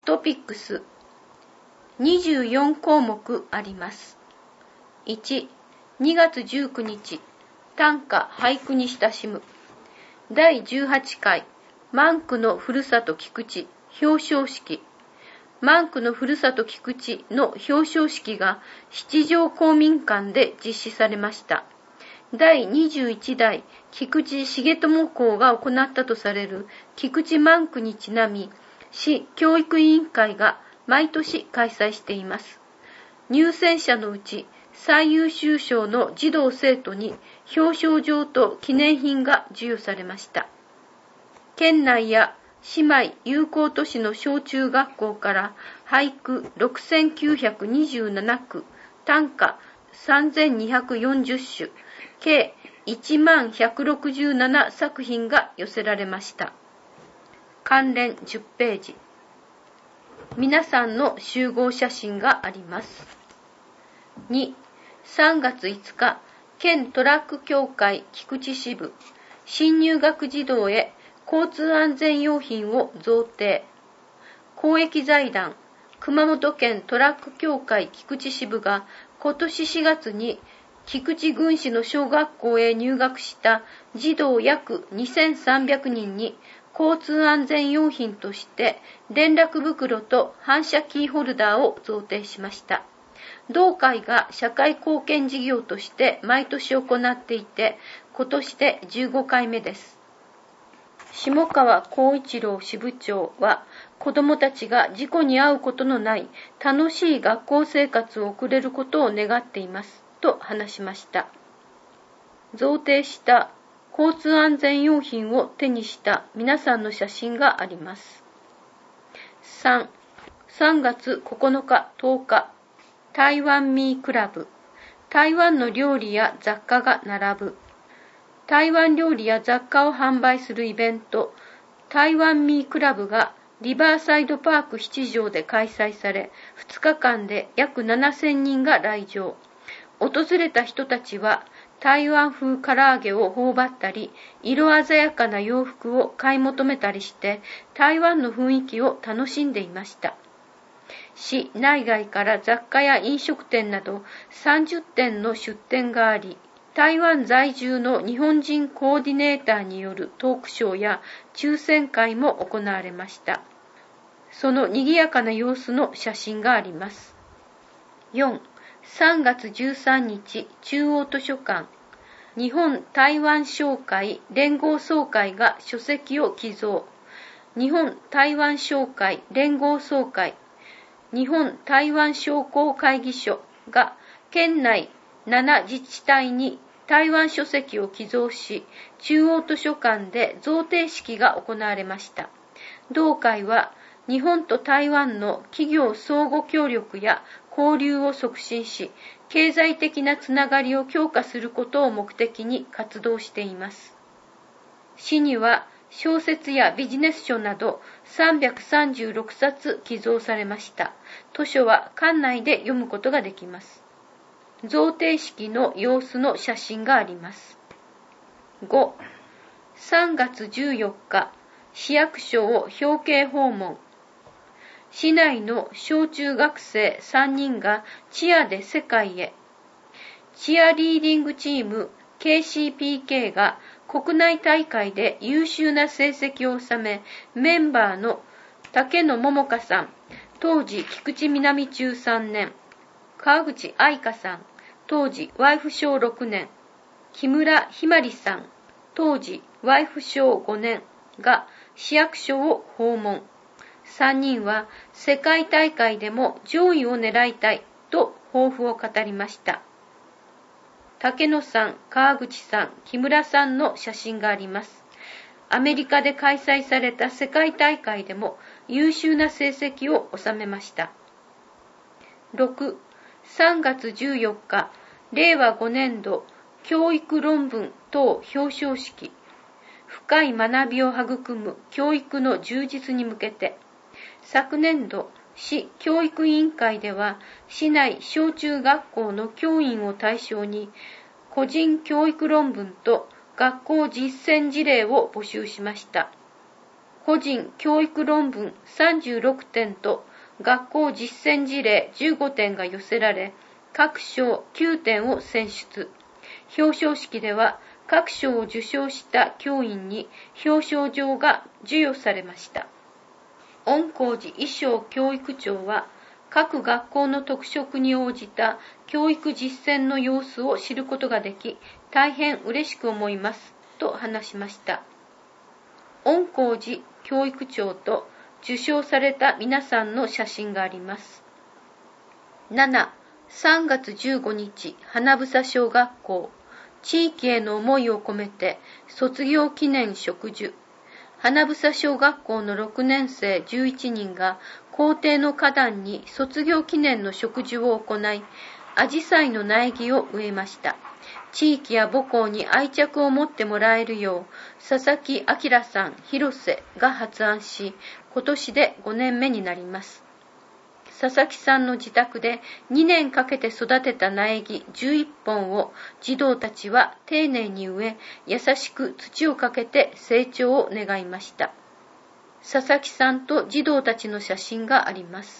トピックス24項目あります。1、2月19日、短歌俳句に親しむ。第18回、万句のふるさと菊池表彰式。万句のふるさと菊池の表彰式が七条公民館で実施されました。第21代菊池重友公が行ったとされる菊池万句にちなみ、市教育委員会が毎年開催しています。入選者のうち最優秀賞の児童生徒に表彰状と記念品が授与されました。県内や姉妹友好都市の小中学校から俳句6927句、短歌3240首、計10167作品が寄せられました。関連10ページ。皆さんの集合写真があります。2、3月5日、県トラック協会菊池支部、新入学児童へ交通安全用品を贈呈。公益財団、熊本県トラック協会菊池支部が今年4月に菊池郡市の小学校へ入学した児童約2300人に交通安全用品として連絡袋と反射キーホルダーを贈呈しました。同会が社会貢献事業として毎年行っていて、今年で15回目です。下川光一郎支部長は、子どもたちが事故に遭うことのない楽しい学校生活を送れることを願っていますと話しました。贈呈した交通安全用品を手にした皆さんの写真があります。3、3月9日10日、台湾ミークラブ、台湾の料理や雑貨が並ぶ。台湾料理や雑貨を販売するイベント、台湾ミークラブがリバーサイドパーク七条で開催され、2日間で約7000人が来場。訪れた人たちは、台湾風唐揚げを頬張ったり、色鮮やかな洋服を買い求めたりして、台湾の雰囲気を楽しんでいました。市内外から雑貨や飲食店など30店の出店があり、台湾在住の日本人コーディネーターによるトークショーや抽選会も行われました。その賑やかな様子の写真があります。4、3月13日、中央図書館、日本台湾商会連合総会が書籍を寄贈。日本台湾商会連合総会、日本台湾商工会議所が県内7自治体に台湾書籍を寄贈し、中央図書館で贈呈式が行われました。同会は日本と台湾の企業相互協力や交流を促進し、経済的なつながりを強化することを目的に活動しています。市には小説やビジネス書など336冊寄贈されました。図書は館内で読むことができます。贈呈式の様子の写真があります。5、3月14日、市役所を表敬訪問。市内の小中学生3人がチアで世界へ。チアリーディングチーム KCPK が国内大会で優秀な成績を収め、メンバーの竹野桃香さん、当時菊池南中3年、川口愛香さん、当時ワイフ小6年、木村ひまりさん、当時ワイフ小5年が市役所を訪問。3人は世界大会でも上位を狙いたいと抱負を語りました。竹野さん、川口さん、木村さんの写真があります。アメリカで開催された世界大会でも優秀な成績を収めました。6、3月14日、令和5年度教育論文等表彰式。深い学びを育む教育の充実に向けて、昨年度、市教育委員会では、市内小中学校の教員を対象に、個人教育論文と学校実践事例を募集しました。 個人教育論文36点と学校実践事例15点が寄せられ、各賞9点を選出。表彰式では各賞を受賞した教員に表彰状が授与されました。恩光寺衣装教育長は、各学校の特色に応じた教育実践の様子を知ることができ、大変嬉しく思いますと話しました。恩光寺教育長と受賞された皆さんの写真があります。7、3月15日、花房小学校、地域への思いを込めて卒業記念植樹。花房小学校の6年生11人が校庭の花壇に卒業記念の植樹を行い、アジサイの苗木を植えました。地域や母校に愛着を持ってもらえるよう、佐々木明さん、広瀬が発案し、今年で5年目になります。佐々木さんの自宅で2年かけて育てた苗木11本を児童たちは丁寧に植え、優しく土をかけて成長を願いました。佐々木さんと児童たちの写真があります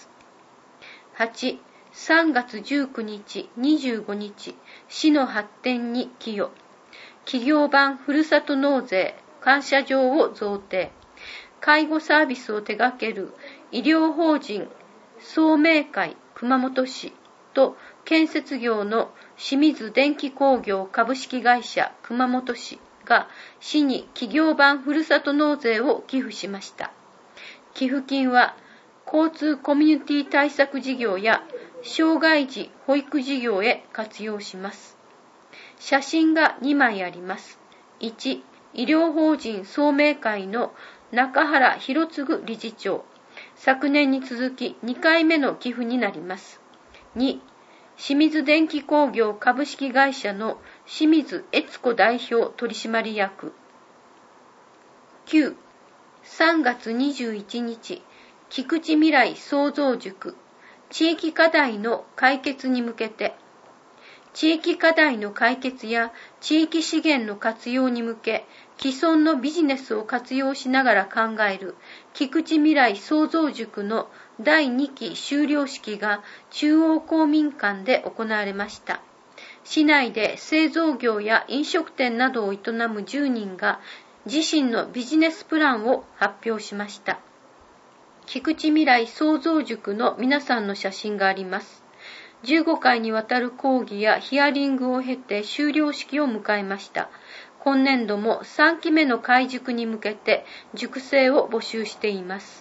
。8、3月19日、25日、市の発展に寄与。企業版ふるさと納税感謝状を贈呈。介護サービスを手掛ける医療法人総明会熊本市と建設業の清水電気工業株式会社熊本市が市に企業版ふるさと納税を寄付しました。寄付金は交通コミュニティ対策事業や障害児保育事業へ活用します。写真が2枚あります。1、医療法人総明会の中原博次理事長。昨年に続き2回目の寄付になります。2、清水電気工業株式会社の清水悦子代表取締役。9、3月21日、菊池未来創造塾、地域課題の解決に向けて、地域課題の解決や地域資源の活用に向け、既存のビジネスを活用しながら考える菊池未来創造塾の第2期修了式が中央公民館で行われました。市内で製造業や飲食店などを営む10人が自身のビジネスプランを発表しました。菊池未来創造塾の皆さんの写真があります。15回にわたる講義やヒアリングを経て修了式を迎えました。今年度も3期目の開塾に向けて塾生を募集しています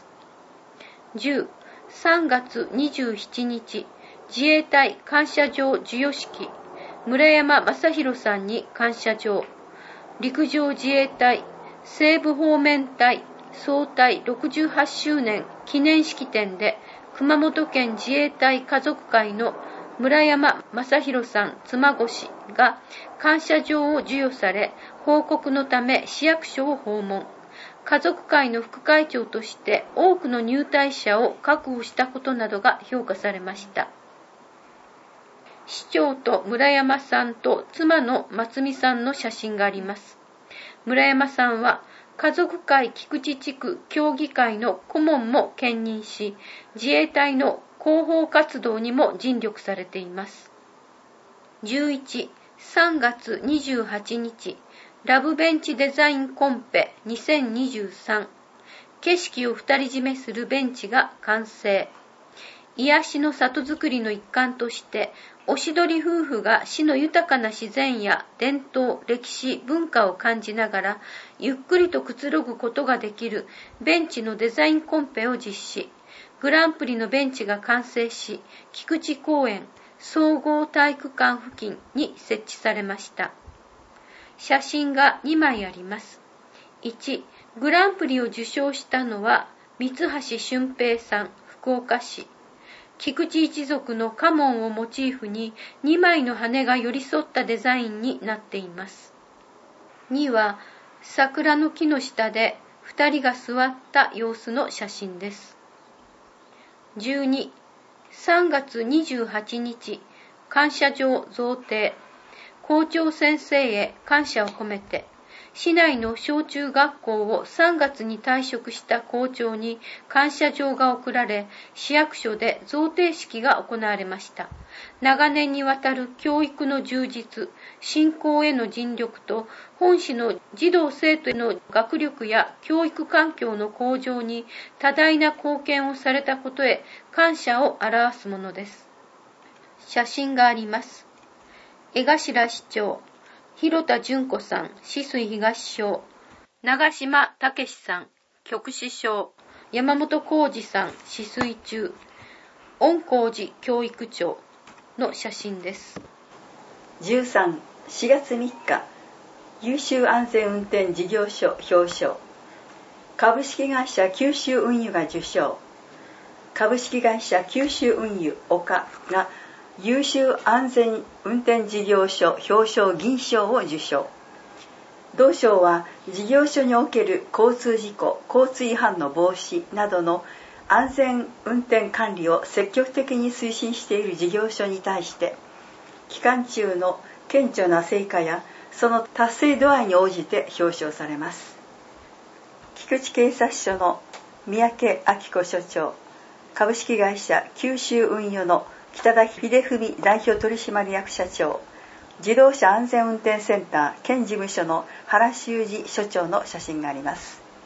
。10、3月27日、自衛隊感謝状授与式、村山正弘さんに感謝状、陸上自衛隊西部方面隊総隊68周年記念式典で熊本県自衛隊家族会の村山正弘さん妻越が感謝状を授与され、報告のため市役所を訪問。家族会の副会長として多くの入隊者を確保したことなどが評価されました。市長と村山さんと妻の松美さんの写真があります。村山さんは家族会菊池地区協議会の顧問も兼任し、自衛隊の広報活動にも尽力されています。11、3月28日、ラブベンチデザインコンペ2023。景色を独り占めするベンチが完成。癒しの里づくりの一環として、おしどり夫婦が市の豊かな自然や伝統、歴史、文化を感じながら、ゆっくりとくつろぐことができるベンチのデザインコンペを実施。グランプリのベンチが完成し、菊池公園総合体育館付近に設置されました。写真が2枚あります。1、グランプリを受賞したのは三橋俊平さん、福岡市。菊池一族の家紋をモチーフに2枚の羽が寄り添ったデザインになっています。2は桜の木の下で2人が座った様子の写真です。12、3月28日、感謝状贈呈。校長先生へ感謝を込めて、 市内の小中学校を3月に退職した校長に感謝状が贈られ、市役所で贈呈式が行われました。長年にわたる教育の充実、振興への尽力と、本市の児童生徒への学力や教育環境の向上に多大な貢献をされたことへ感謝を表すものです。写真があります。江頭市長、広田純子さん、止水東小、長島武さん、局支小、山本浩二さん、止水中、御光寺教育長の写真です。 13、4月3日、優秀安全運転事業所表彰。株式会社九州運輸が受賞。株式会社九州運輸岡が優秀安全運転事業所表彰銀賞を受賞。同賞は事業所における交通事故、交通違反の防止などの安全運転管理を積極的に推進している事業所に対して、期間中の顕著な成果やその達成度合いに応じて表彰されます。菊池警察署の三宅明子署長、株式会社九州運輸の北田秀文代表取締役社長、自動車安全運転センター県事務所の原修二所長の写真があります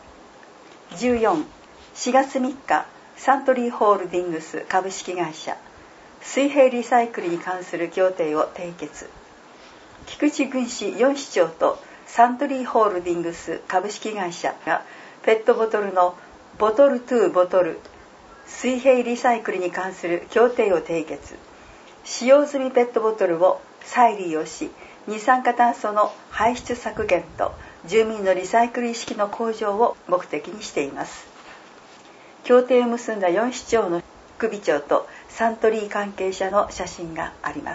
。14、4月3日、サントリーホールディングス株式会社水平リサイクルに関する協定を締結。菊池郡市4市町とサントリーホールディングス株式会社がペットボトルのボトルトゥーボトル水平リサイクルに関する協定を締結。使用済みペットボトルを再利用し、二酸化炭素の排出削減と住民のリサイクル意識の向上を目的にしています。協定を結んだ4市町の副議長とサントリー関係者の写真があります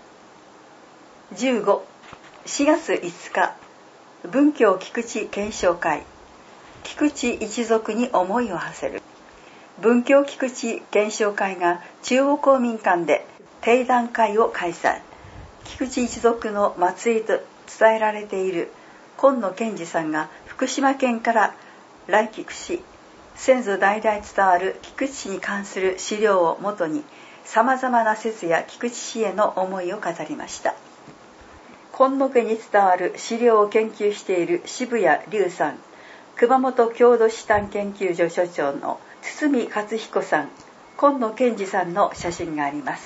。15、4月5日、文教菊池検証会、菊池一族に思いを馳せる。文教菊池検証会が中央公民館で定談会を開催。菊池一族の末裔と伝えられている今野健二さんが福島県から来菊し、先祖代々伝わる菊池市に関する資料をもとに、さまざまな説や菊池市への思いを語りました。今野家に伝わる資料を研究している渋谷龍さん、熊本郷土史丹研究所所長の堤勝彦さん、今野健二さんの写真があります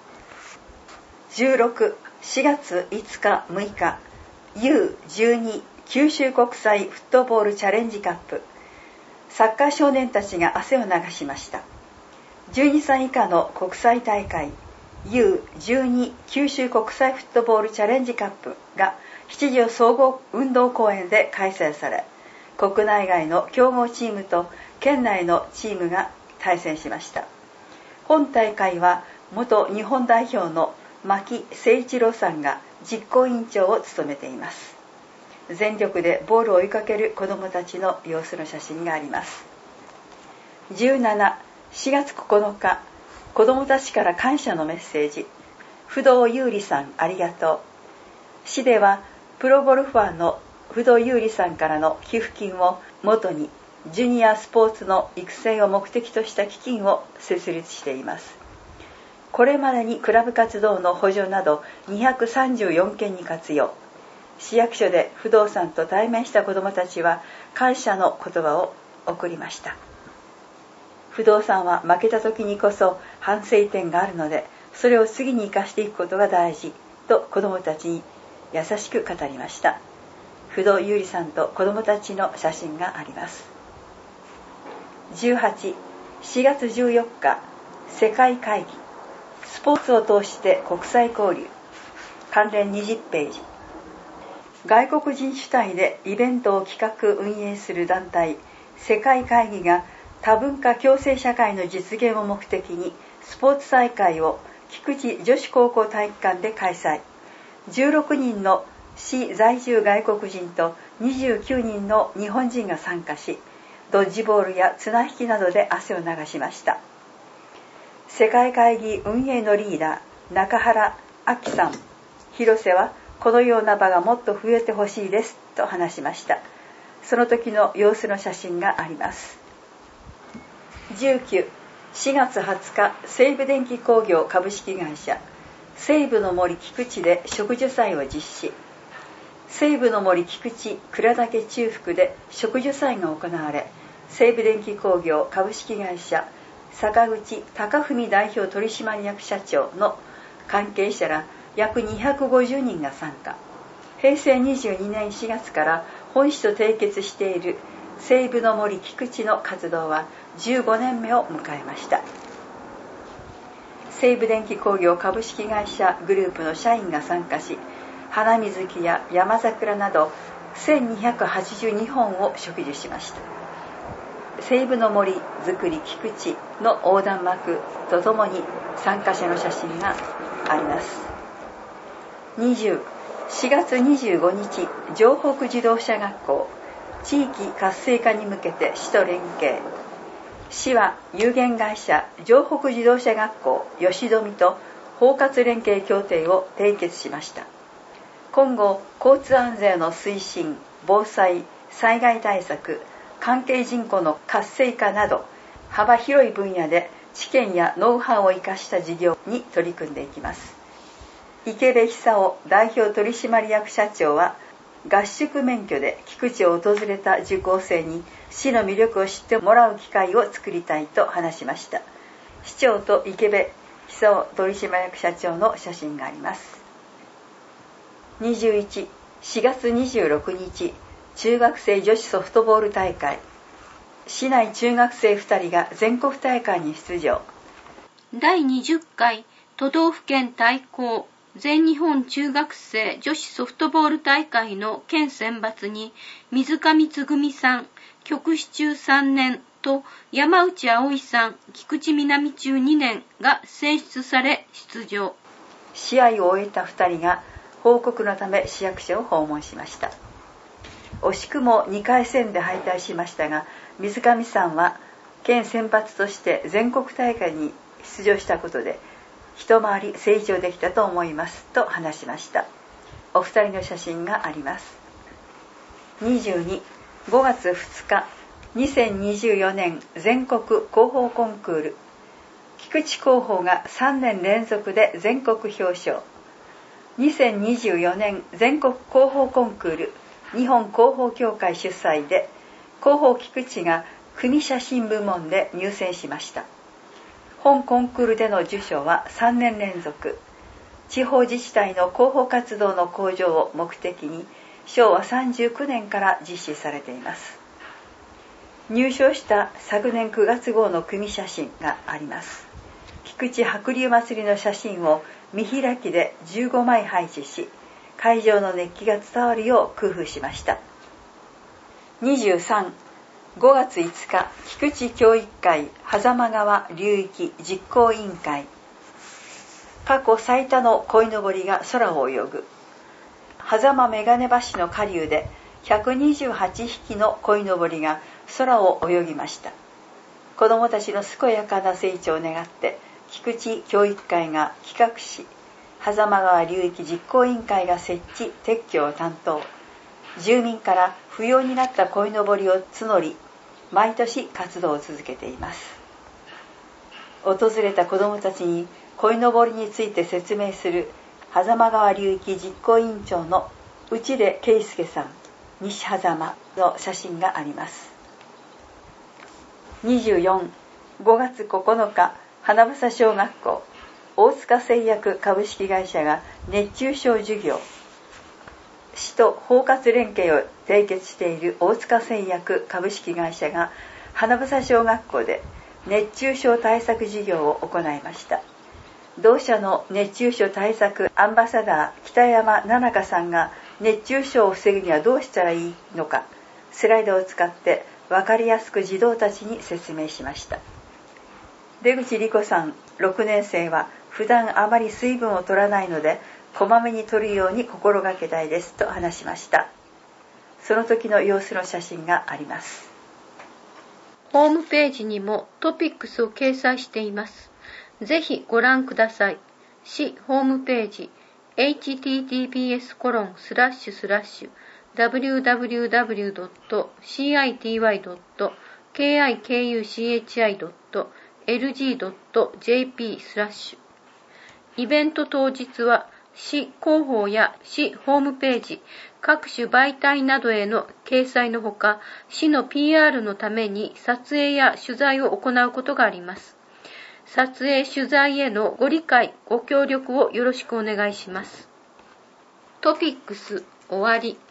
。16、4月5日6日、U12 九州国際フットボールチャレンジカップ、サッカー少年たちが汗を流しました。12歳以下の国際大会 U12 九州国際フットボールチャレンジカップが七条総合運動公園で開催され、国内外の強豪チームと県内のチームが対戦しました。本大会は元日本代表の牧誠一郎さんが実行委員長を務めています。全力でボールを追いかける子どもたちの様子の写真があります。17、4月9日、子どもたちから感謝のメッセージ。不動優里さんありがとう。市ではプロゴルファーの不動優里さんからの寄付金を元にジュニアスポーツの育成を目的とした基金を設立しています。これまでにクラブ活動の補助など234件に活用。市役所で不動産と対面した子どもたちは感謝の言葉を送りました。不動産は負けた時にこそ反省点があるので、それを次に生かしていくことが大事と子どもたちに優しく語りました。不動優里さんと子どもたちの写真があります。18、4月14日、世界会議、スポーツを通して国際交流、関連20ページ。外国人主体でイベントを企画運営する団体、世界会議が多文化共生社会の実現を目的にスポーツ大会を菊池女子高校体育館で開催。16人の市在住外国人と29人の日本人が参加し、ドッジボールや綱引きなどで汗を流しました。世界会議運営のリーダー、中原明さん、広瀬はこのような場がもっと増えてほしいですと話しました。その時の様子の写真があります。19、4月20日、西部電機工業株式会社西部の森菊池で植樹祭を実施。西部の森菊池倉岳中腹で植樹祭が行われ、西部電機工業株式会社坂口貴文代表取締役社長の関係者ら約250人が参加。平成22年4月から本市と締結している西部の森菊池の活動は15年目を迎えました。西部電機工業株式会社グループの社員が参加し、花水木や山桜など1282本を植樹しました。西部の森づくり菊池の横断幕とともに参加者の写真があります。20、4月25日、城北自動車学校地域活性化に向けて市と連携。市は有限会社城北自動車学校吉富と包括連携協定を締結しました。今後、交通安全の推進、防災、災害対策、関係人口の活性化など幅広い分野で知見やノウハウを生かした事業に取り組んでいきます。池部久夫代表取締役社長は、合宿免許で菊池を訪れた受講生に市の魅力を知ってもらう機会を作りたいと話しました。市長と池部久夫取締役社長の写真があります。21、4月26日、中学生女子ソフトボール大会。市内中学生2人が全国大会に出場。 第20回都道府県対抗全日本中学生女子ソフトボール大会の県選抜に水上つぐみさん、局士中3年と山内葵さん、菊池南中2年が選出され出場。 試合を終えた2人が報告のため市役所を訪問しました。惜しくも2回戦で敗退しましたが、水上さんは県選抜として全国大会に出場したことで一回り成長できたと思いますと話しました。お二人の写真があります。22、5月2日、2024年全国広報コンクール。菊池広報が3年連続で全国表彰。2024年全国広報コンクール日本広報協会主催で、広報菊池が組写真部門で入選しました。本コンクールでの受賞は3年連続。地方自治体の広報活動の向上を目的に昭和39年から実施されています。入賞した昨年9月号の組写真があります。菊池白龍祭りの写真を見開きで15枚配置し、会場の熱気が伝わるよう工夫しました。23、5月5日、菊池教育会狭間川流域実行委員会。過去最多の鯉のぼりが空を泳ぐ。狭間眼鏡橋の下流で128匹の鯉のぼりが空を泳ぎました。子どもたちの健やかな成長を願って菊池教育会が企画し、狭間川流域実行委員会が設置撤去を担当。住民から不要になった鯉のぼりを募り、毎年活動を続けています。訪れた子どもたちに鯉のぼりについて説明する狭間川流域実行委員長の内出圭介さん、西狭間の写真があります。24、5月9日、花房小学校大塚製薬株式会社が熱中症授業。市と包括連携を締結している大塚製薬株式会社が花房小学校で熱中症対策事業を行いました。同社の熱中症対策アンバサダー北山奈々香さんが熱中症を防ぐにはどうしたらいいのか、スライドを使って分かりやすく児童たちに説明しました。出口理子さん6年生は普段あまり水分を取らないのでこまめに取るように心がけたいですと話しました。その時の様子の写真があります。 ホームページにもトピックスを掲載しています。ぜひご覧ください。市ホームページ https://www.city.kikuchi.lg.jp/ イベント当日は市広報や市ホームページ、各種媒体などへの掲載のほか、市の PR のために撮影や取材を行うことがあります。撮影・取材へのご理解、ご協力をよろしくお願いします。トピックス終わり。